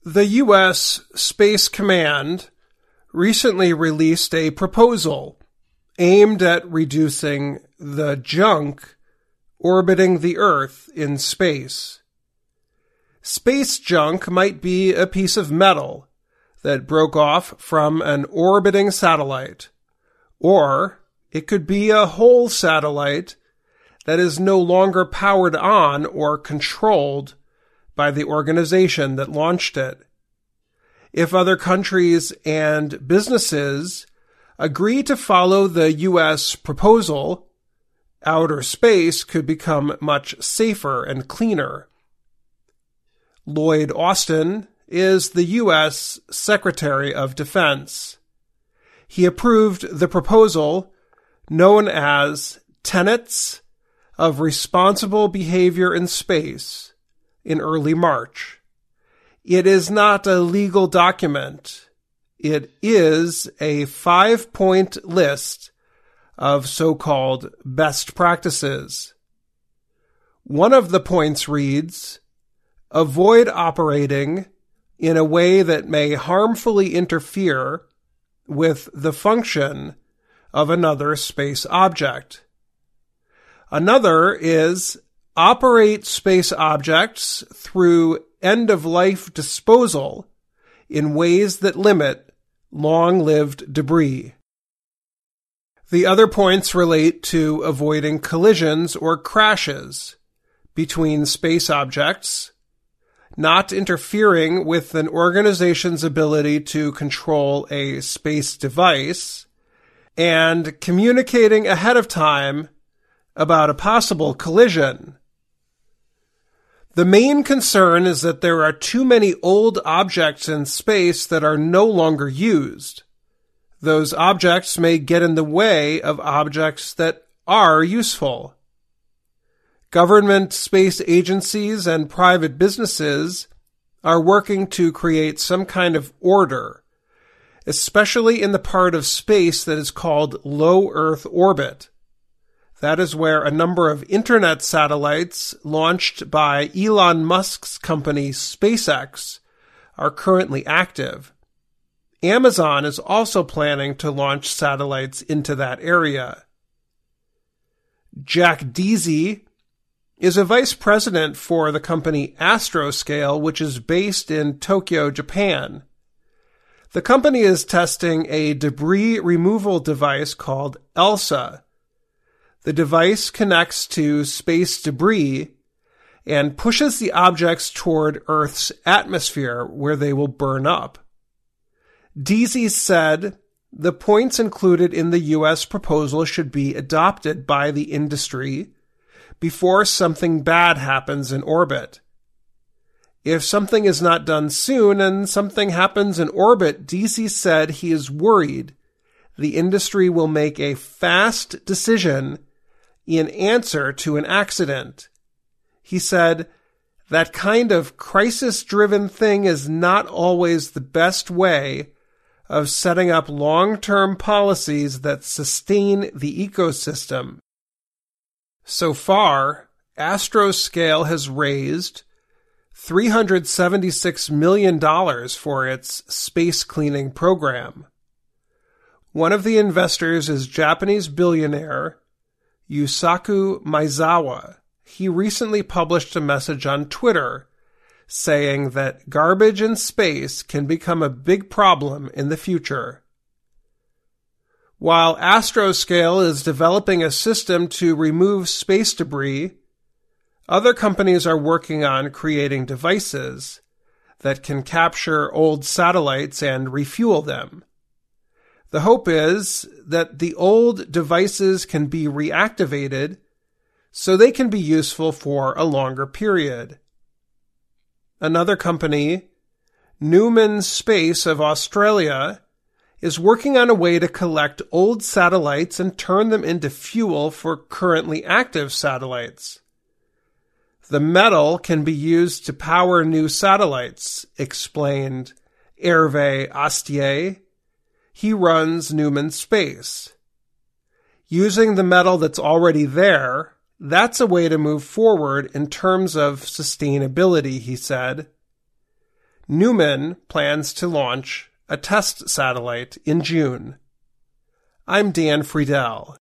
The U.S. Space Command recently released a proposal aimed at reducing the junk orbiting the Earth in space. Space junk might be a piece of metal that broke off from an orbiting satellite, or it could be a whole satellite that is no longer powered on or controlled by the organization that launched it. If other countries and businesses agree to follow the U.S. proposal, outer space could become much safer and cleaner. Lloyd Austin is the U.S. Secretary of Defense. He approved the proposal known as Tenets of Responsible Behavior in Space in early March. It is not a legal document. It is a 5-point list of so-called best practices. One of the points reads, avoid operating in a way that may harmfully interfere with the function of another space object. Another is operate space objects through end-of-life disposal in ways that limit long-lived debris. The other points relate to avoiding collisions or crashes between space objects, not interfering with an organization's ability to control a space device, and communicating ahead of time about a possible collision. The main concern is that there are too many old objects in space that are no longer used. Those objects may get in the way of objects that are useful. Government space agencies and private businesses are working to create some kind of order, especially in the part of space that is called low Earth orbit. That is where a number of internet satellites launched by Elon Musk's company SpaceX are currently active. Amazon is also planning to launch satellites into that area. Jack Deasy is a vice president for the company Astroscale, which is based in Tokyo, Japan. The company is testing a debris removal device called ELSA. The device connects to space debris and pushes the objects toward Earth's atmosphere where they will burn up. Deasy said the points included in the U.S. proposal should be adopted by the industry before something bad happens in orbit. If something is not done soon and something happens in orbit, Deasy said he is worried the industry will make a fast decision in answer to an accident. He said, that kind of crisis-driven thing is not always the best way of setting up long-term policies that sustain the ecosystem. So far, Astroscale has raised $376 million for its space cleaning program. One of the investors is Japanese billionaire Yusaku Maezawa. He recently published a message on Twitter saying that garbage in space can become a big problem in the future. While Astroscale is developing a system to remove space debris, other companies are working on creating devices that can capture old satellites and refuel them. The hope is that the old devices can be reactivated so they can be useful for a longer period. Another company, Newman Space of Australia, is working on a way to collect old satellites and turn them into fuel for currently active satellites. The metal can be used to power new satellites, explained Hervé Astier. He runs Newman Space. Using the metal that's already there, that's a way to move forward in terms of sustainability, he said. Newman plans to launch a test satellite in June. I'm Dan Friedel.